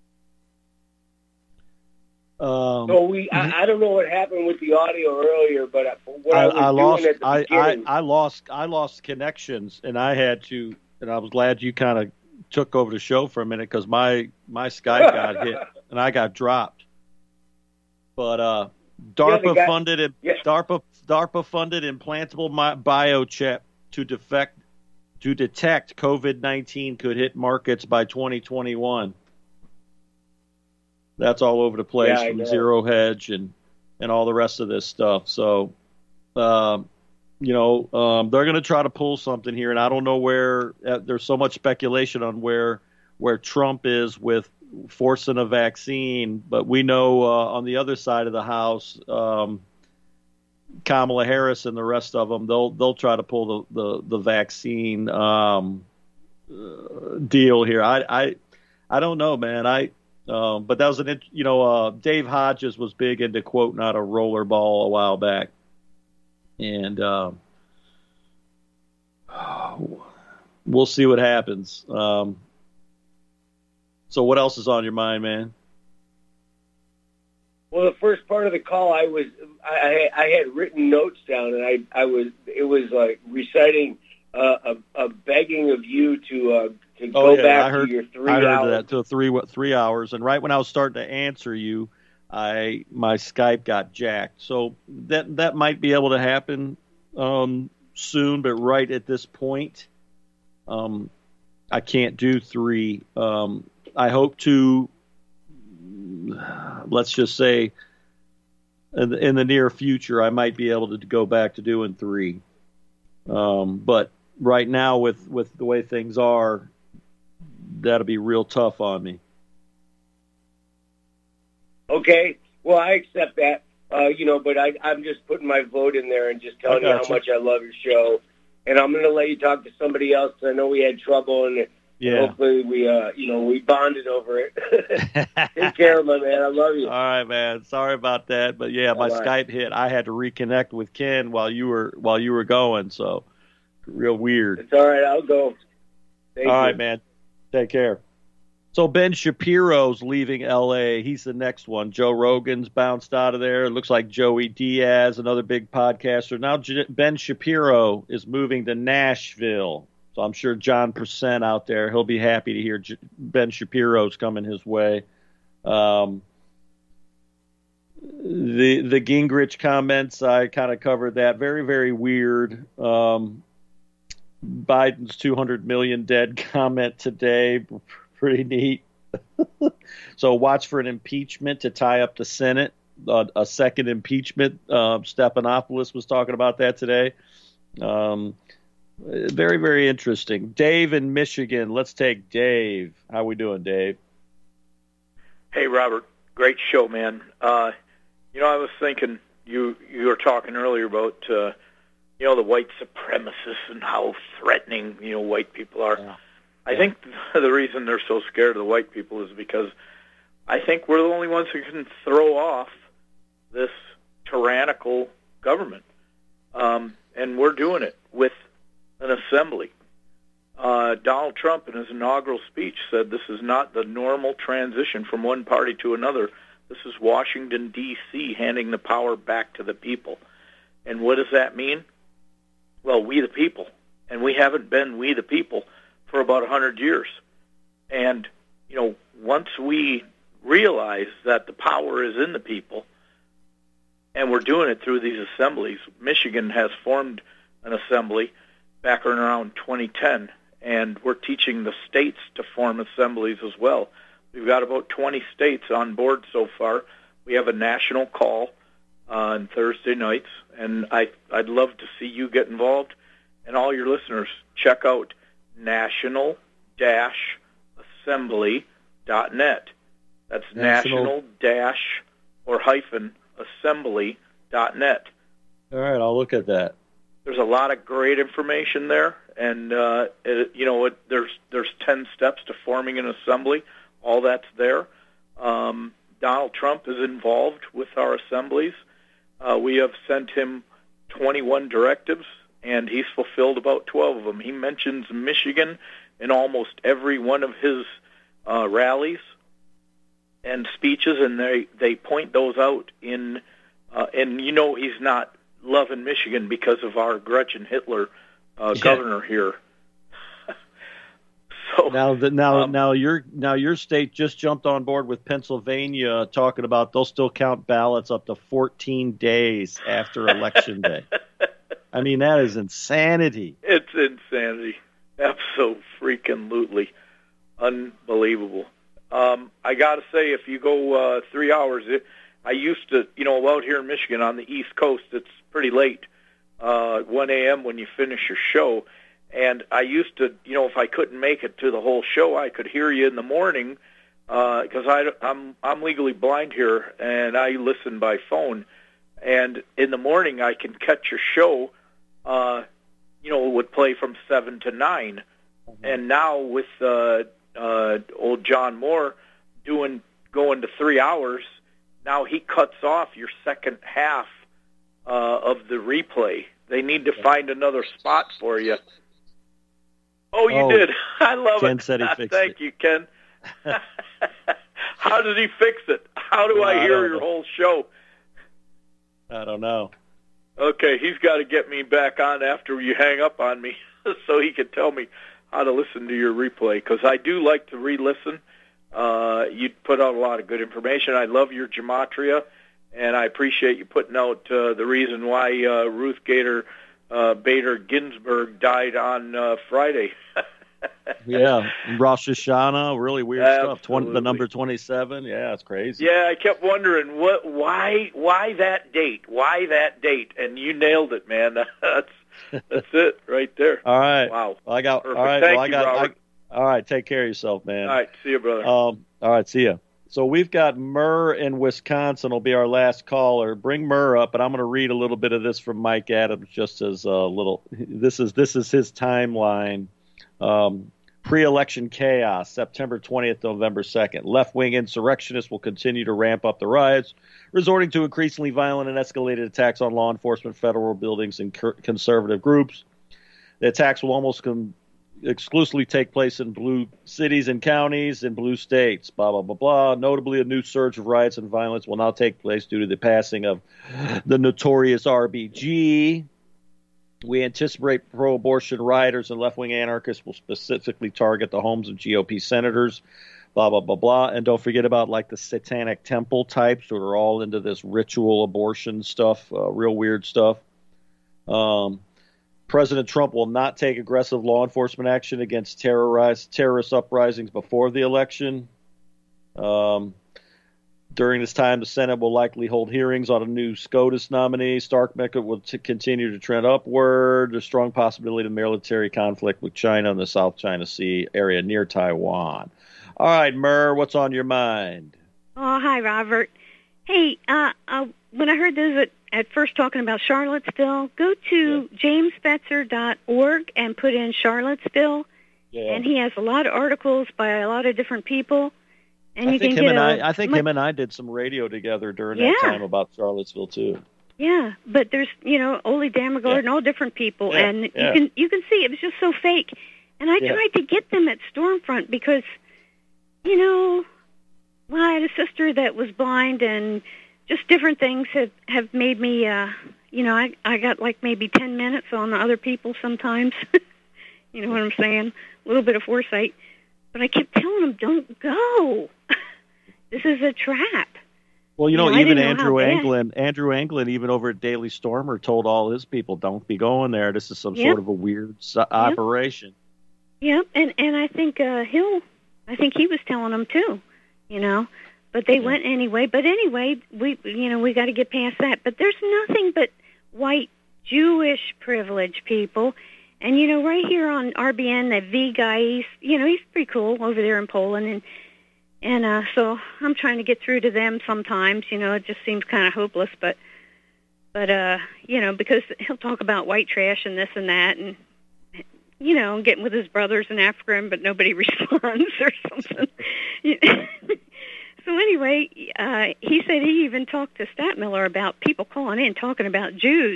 So I don't know what happened with the audio earlier, but what I was doing at the beginning, I lost connections, and I had to, and I was glad you kind of took over the show for a minute, because my Skype got hit and I got dropped. But DARPA funded implantable biochip to detect COVID-19 could hit markets by 2021. That's all over the place, from Zero Hedge and all the rest of this stuff. So, they're going to try to pull something here, and I don't know where. There's so much speculation on where Trump is with forcing a vaccine, but we know on the other side of the house, Kamala Harris and the rest of them, they'll try to pull the vaccine deal here. I don't know, man. But that was Dave Hodges was big into quoting out a rollerball a while back, and we'll see what happens. So what else is on your mind, man? Well, the first part of the call, I had written notes down, and it was like reciting a begging of you to go back to your 3 hours. I heard that to 3 hours, and right when I was starting to answer you, my Skype got jacked. So that might be able to happen soon, but right at this point, I can't do 3. I hope to. Let's just say in the near future, I might be able to go back to doing 3. But right now, with the way things are, that'll be real tough on me. Okay. Well, I accept that. But I'm just putting my vote in there and just telling you how much I love your show. And I'm going to let you talk to somebody else. I know we had trouble, and hopefully we bonded over it. Take care, my man. I love you. All right, man. Sorry about that, but my Skype hit. I had to reconnect with Ken while you were going, so real weird. It's all right. I'll go. Thank you. All right, man. Take care. So Ben Shapiro's leaving L.A. He's the next one. Joe Rogan's bounced out of there. It looks like Joey Diaz, another big podcaster. Now Ben Shapiro is moving to Nashville. So I'm sure John Percent out there, he'll be happy to hear Ben Shapiro's coming his way. The Gingrich comments, I kind of covered that. Very, very weird. Biden's 200 million dead comment today. Pretty neat. So watch for an impeachment to tie up the Senate. A second impeachment. Stephanopoulos was talking about that today. Very, very interesting. Dave in Michigan. Let's take Dave. How we doing, Dave? Hey, Robert. Great show, man. I was thinking you were talking earlier about the white supremacists and how threatening white people are. Yeah. I think the reason they're so scared of the white people is because I think we're the only ones who can throw off this tyrannical government, and we're doing it with an assembly. Donald Trump, in his inaugural speech, said this is not the normal transition from one party to another. This is Washington, D.C. handing the power back to the people. And what does that mean? Well, we the people. And we haven't been we the people for about 100 years. And, once we realize that the power is in the people, and we're doing it through these assemblies, Michigan has formed an assembly back around 2010, and we're teaching the states to form assemblies as well. We've got about 20 states on board so far. We have a national call on Thursday nights, and I'd love to see you get involved. And all your listeners, check out national-assembly.net. That's national-assembly.net. All right, I'll look at that. There's a lot of great information there, and there's 10 steps to forming an assembly. All that's there. Donald Trump is involved with our assemblies. We have sent him 21 directives, and he's fulfilled about 12 of them. He mentions Michigan in almost every one of his rallies and speeches, and they point those out in and he's not loving Michigan because of our Gretchen Hitler governor here. So now your state just jumped on board with Pennsylvania, talking about they'll still count ballots up to 14 days after Election Day. I mean, that is insanity. It's insanity. Absolutely. Unbelievable. I got to say, if you go 3 hours, I used to, out here in Michigan on the East Coast, it's pretty late, 1 a.m. when you finish your show. And I used to, if I couldn't make it to the whole show, I could hear you in the morning because I'm legally blind here, and I listen by phone. and in the morning I can catch your show. It would play from 7 to 9, and now with old John Moore going to 3 hours, now he cuts off your second half of the replay. They need to find another spot for you. Oh, you did. I love Ken it. Said he fixed Thank you, Ken. How did he fix it? How do I hear your whole show? I don't know. Okay, he's got to get me back on after you hang up on me so he can tell me how to listen to your replay, because I do like to re-listen. You put out a lot of good information. I love your gematria, and I appreciate you putting out the reason why Ruth Bader Ginsburg died on Friday. Yeah, Rosh Hashanah, really weird stuff. The number 27, yeah, it's crazy. Yeah, I kept wondering why that date? Why that date? And you nailed it, man. That's it right there. All right. Wow. Well, Perfect. all right. Thank you, Robert. All right. Take care of yourself, man. All right. See you, brother. All right. See ya. So we've got Murr in Wisconsin will be our last caller. Bring Murr up, and I'm going to read a little bit of this from Mike Adams, just as a little. This is his timeline. Pre-election chaos, September 20th, November 2nd. Left-wing insurrectionists will continue to ramp up the riots, resorting to increasingly violent and escalated attacks on law enforcement, federal buildings, and conservative groups. The attacks will almost exclusively take place in blue cities and counties in blue states, blah, blah, blah, blah. Notably, a new surge of riots and violence will now take place due to the passing of the notorious RBG. We anticipate pro-abortion rioters and left-wing anarchists will specifically target the homes of GOP senators, blah, blah, blah, blah. And don't forget about, like, the satanic temple types who are all into this ritual abortion stuff, real weird stuff. President Trump will not take aggressive law enforcement action against terrorist uprisings before the election. During this time, the Senate will likely hold hearings on a new SCOTUS nominee. Stark Mecca will continue to trend upward. There's strong possibility of military conflict with China in the South China Sea area near Taiwan. All right, Murr, what's on your mind? Oh, hi, Robert. Hey, when I heard those at first talking about Charlottesville, go to jamesfetzer.org and put in Charlottesville, and he has a lot of articles by a lot of different people. And I think him and I did some radio together during that time about Charlottesville too. Yeah, but there's Ole Damagard and all different people, and you can see it was just so fake. And I tried to get them at Stormfront because, I had a sister that was blind, and just different things have made me, I got like maybe 10 minutes on other people sometimes. You know what I'm saying? A little bit of foresight. But I kept telling them, don't go. This is a trap. Well, even Andrew Anglin, even over at Daily Stormer, told all his people, don't be going there. This is some sort of a weird operation. Yep, and I think he was telling them too, But they went anyway. But anyway, we got to get past that. But there's nothing but white Jewish privilege, people. And, right here on RBN, that V guy, he's pretty cool over there in Poland. And so I'm trying to get through to them sometimes. It just seems kind of hopeless. But because he'll talk about white trash and this and that. And, getting with his brothers in Africa, but nobody responds or something. So anyway, he said he even talked to Statmiller about people calling in talking about Jews.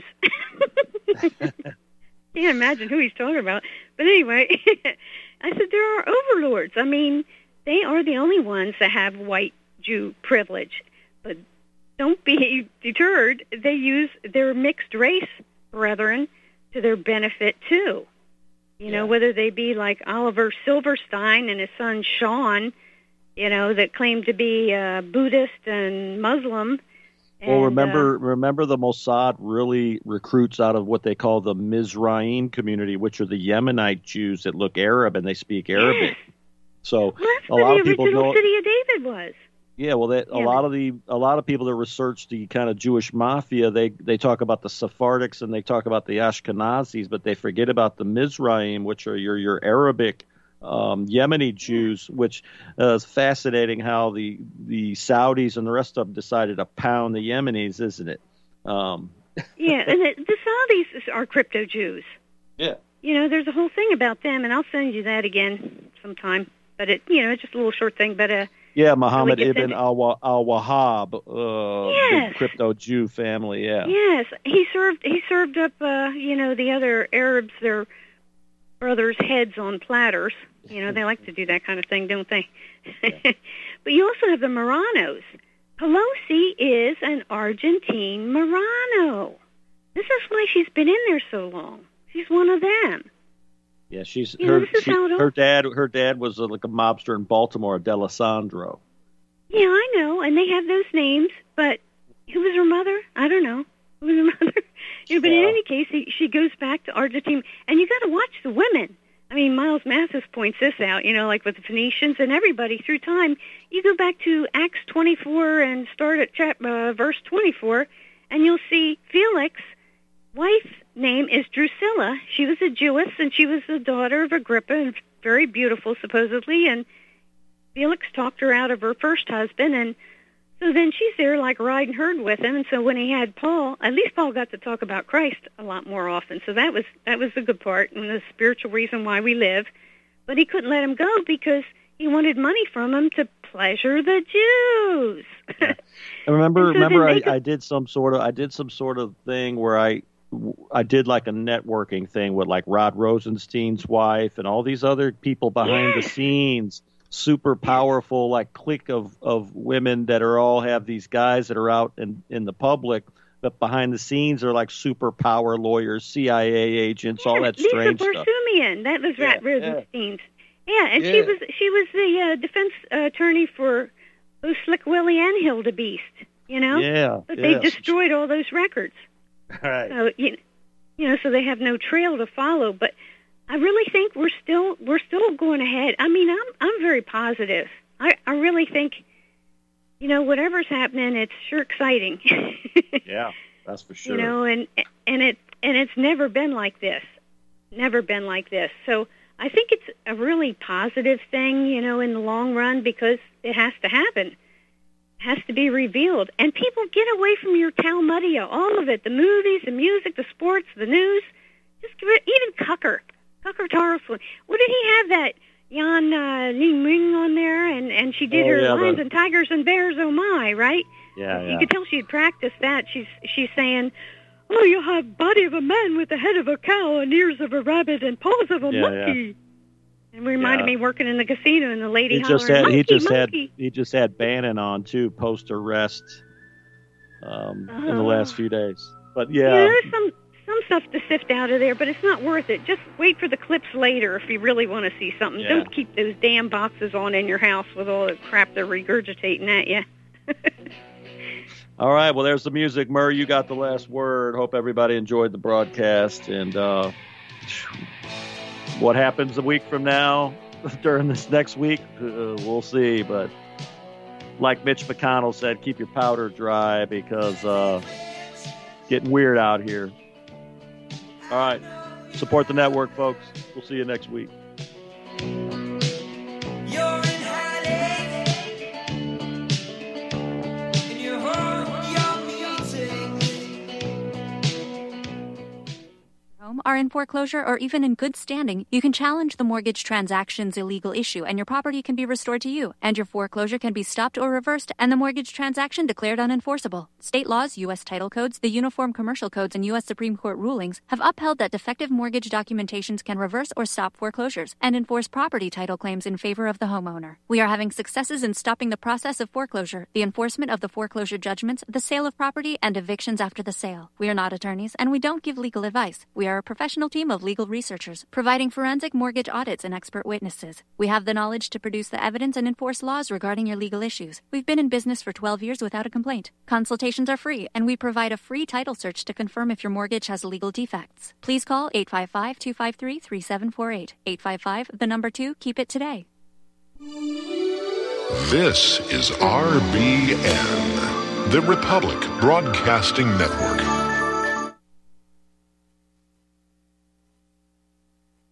Can't imagine who he's talking about. But anyway, I said there are overlords. I mean, they are the only ones that have white Jew privilege. But don't be deterred. They use their mixed race brethren to their benefit, too. Whether they be like Oliver Silverstein and his son Sean, that claim to be Buddhist and Muslim. Well, remember the Mossad really recruits out of what they call the Mizraim community, which are the Yemenite Jews that look Arab and they speak Arabic. So a lot of people know City of David was. Yeah, well, a lot of people that research the kind of Jewish mafia, they talk about the Sephardics and they talk about the Ashkenazis, but they forget about the Mizraim, which are your Arabic Yemeni Jews, which is fascinating how the Saudis and the rest of them decided to pound the Yemenis, isn't it? Yeah, and the Saudis are crypto Jews. Yeah. There's a whole thing about them, and I'll send you that again sometime. But it's just a little short thing. But yeah, Muhammad ibn al-Wahhab, the crypto Jew family. Yeah. Yes, he served up the other Arabs, their brothers' heads on platters. They like to do that kind of thing, don't they? Yeah. But you also have the Marranos. Pelosi is an Argentine Marrano. This is why she's been in there so long. She's one of them. Yeah, her dad was like a mobster in Baltimore, D'Alessandro. Yeah, I know, and they have those names, but who was her mother? I don't know. Who was her mother? But in any case, she goes back to Argentina, and you got to watch the women. I mean, Miles Mathis points this out, like with the Phoenicians and everybody through time. You go back to Acts 24 and start at verse 24, and you'll see Felix' wife's name is Drusilla. She was a Jewess, and she was the daughter of Agrippa, and very beautiful, supposedly, and Felix talked her out of her first husband, and so then she's there like riding herd with him, and so when he had Paul, at least Paul got to talk about Christ a lot more often, so that was the good part, and the spiritual reason why we live, but he couldn't let him go because he wanted money from him to pleasure the Jews. Yeah. I remember I did some sort of thing where I did like a networking thing with like Rod Rosenstein's wife and all these other people behind the scenes, super powerful like clique of women that all have these guys that are out in the public, but behind the scenes are like super power lawyers, CIA agents, all that strange Lisa stuff. Barsumian, that was Rod Rosenstein's. Yeah, and she was the defense attorney for both Slick Willie and Hilda Beast. Yeah, but they destroyed all those records. Right. So so they have no trail to follow. But I really think we're still going ahead. I mean, I'm very positive. I really think, whatever's happening, it's sure exciting. Yeah, that's for sure. And it's never been like this. Never been like this. So I think it's a really positive thing, in the long run, because it has to happen. Has to be revealed. And people, get away from your Talmudia, all of it, the movies, the music, the sports, the news. Just even Cucker Tarleson. What did he have that Jan Ling on there? And she did her Lions and Tigers and Bears, oh my, right? Yeah, You could tell she had practiced that. She's saying, oh, you have body of a man with the head of a cow and ears of a rabbit and paws of a monkey. Yeah. And reminded me working in the casino and the lady hollering, he just had Bannon on too, post arrest in the last few days. But there's some stuff to sift out of there, but it's not worth it. Just wait for the clips later if you really want to see something. Yeah. Don't keep those damn boxes on in your house with all the crap they're regurgitating at you. All right, well, there's the music. Murray, you got the last word. Hope everybody enjoyed the broadcast. And what happens a week from now during this next week, we'll see. But like Mitch McConnell said, keep your powder dry because getting weird out here. All right. Support the network, folks. We'll see you next week. Are in foreclosure or even in good standing, you can challenge the mortgage transaction's illegal issue and your property can be restored to you, and your foreclosure can be stopped or reversed and the mortgage transaction declared unenforceable. State laws, U.S. title codes, the Uniform Commercial Codes, and U.S. Supreme Court rulings have upheld that defective mortgage documentations can reverse or stop foreclosures and enforce property title claims in favor of the homeowner. We are having successes in stopping the process of foreclosure, the enforcement of the foreclosure judgments, the sale of property, and evictions after the sale. We are not attorneys and we don't give legal advice. We are a professional team of legal researchers, providing forensic mortgage audits and expert witnesses. We have the knowledge to produce the evidence and enforce laws regarding your legal issues. We've been in business for 12 years without a complaint. Consultations are free, and we provide a free title search to confirm if your mortgage has legal defects. Please call 855-253-3748. 855, 2, keep it today. This is RBN, the Republic Broadcasting Network.